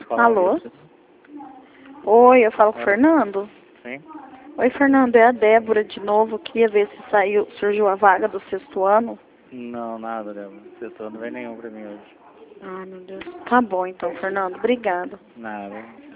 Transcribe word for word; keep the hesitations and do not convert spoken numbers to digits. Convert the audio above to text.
falar. Alô? Oi, eu falo com o Fernando. Sim? Oi, Fernando, é a Débora de novo. Queria ver se saiu, surgiu a vaga do sexto ano. Não, nada, Débora. Sexto não vem nenhum pra mim hoje. Ai, meu Deus. Tá bom, então, Fernando. Obrigada. Nada.